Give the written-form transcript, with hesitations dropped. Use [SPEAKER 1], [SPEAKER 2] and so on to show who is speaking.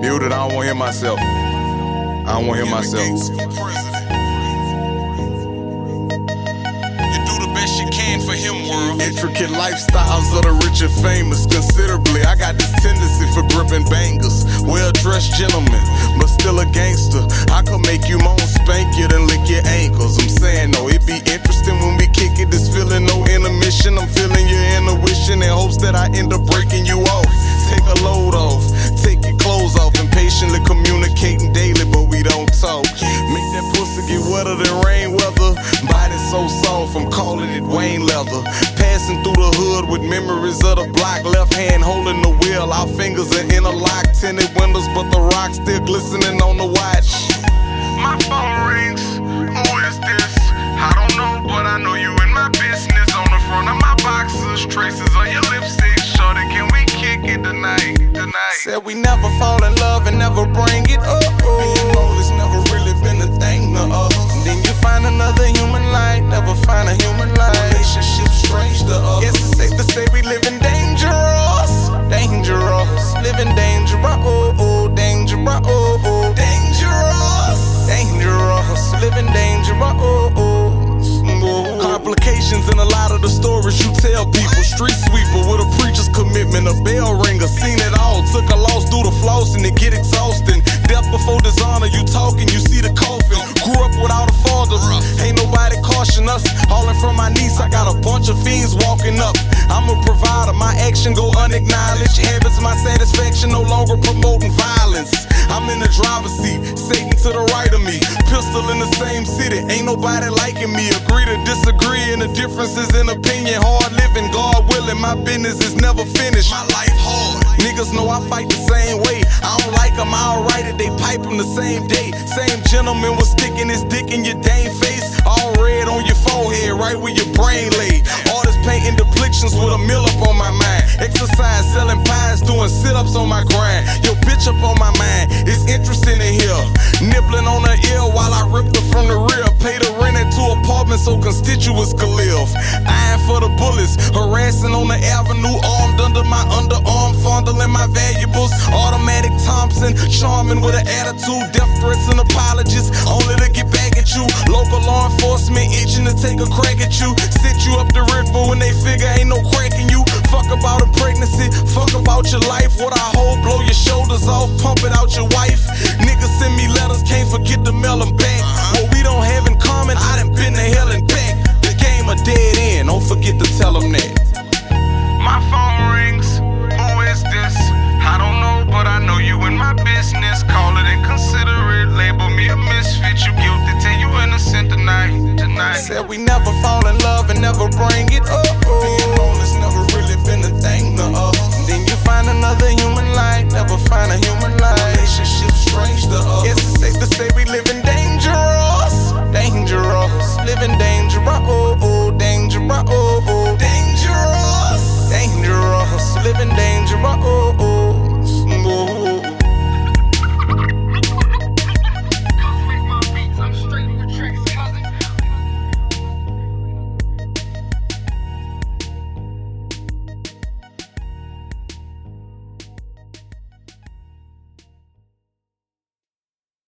[SPEAKER 1] Mute it, I don't wanna hear myself. I don't wanna hear myself.
[SPEAKER 2] You do the best you can for him, world.
[SPEAKER 1] Intricate lifestyles of the rich and famous, considerably. I got this tendency for gripping bangers. Well-dressed gentleman, but still a gangster. I could make you moan, spank you, then lick your ankles. I'm saying, no, it be interesting when we kick it. This feeling, no intermission. I'm feeling your intuition in hopes that I end up breaking you off. Take a load off, take your clothes off, impatiently communicating daily, but we don't talk. Make that pussy get wetter than rain weather. Body so soft, I'm calling it Wayne leather. Passing through the hood with memories of the block. Left hand holding the wheel, our fingers are interlocked. Tinted windows, but the rock still glistening on the watch.
[SPEAKER 2] My phone rings, who is this? I don't know, but I know you in my business. On the front of my boxers, traces of your lipstick. Shorty, can we kick it tonight?
[SPEAKER 1] Said we never fall in love and never bring it up. Being old has never really been a thing to us. And then you find another human light, never find a human light. Relationship strange to us. Guess it's safe to say we living dangerous. Dangerous, living dangerous. Dangerous, dangerous, living dangerous. Complications in a lot of the stories you tell people. Street sweeper with a preacher's commitment, a bell ringer, seen it all. Took a loss through the floss and it get exhausting. Death before dishonor, you talking, you see the coffin. Grew up without a father, ain't nobody caution us. Hauling from my niece, I got a bunch of fiends walking up. I'm a provider, my action go unacknowledged. Habits, my satisfaction, no longer promoting violence. I'm in the driver's seat, Satan to the right of me. Pistol in the same city, ain't nobody liking me. Agree to disagree, and the differences in opinion. Hard living, God willing, my business is never finished. My life hard. Niggas know I fight the same way. I don't like them, I'll write it, they pipe them the same day. Same gentleman was sticking his dick in your dang face. All red on your forehead, right where your brain laid. Artists painting depictions with a mill up on my mind. Exercise, selling pies, doing sit-ups on my grind. Your bitch up on my mind, it's interesting to hear. Nibbling on her ear while I ripped her from the rear. Paid her rent at 2 apartments so constituents could live. Eyeing for the bullets, harassing on the avenue. Armed under my underarm, fondling my valuables. Automatic Thompson, charming with an attitude. Death threats and apologies, only to get back at you. Local law enforcement itching to take a crack at you. Sit you up the river when they figure ain't no crack in you. Fuck about a pregnancy, fuck about your life. What I hold, blow your shoulders off, pump it out your wife. Niggas send me letters, can't forget to mail them back. What we don't have in common, I done been to hell and back. The game a dead end, don't forget to tell them that.
[SPEAKER 2] My phone rings, who is this? I don't know, but I know you in my business. Call it inconsiderate, label me a misfit. You guilty till you innocent tonight.
[SPEAKER 1] Said we never fall in love and never bring it up.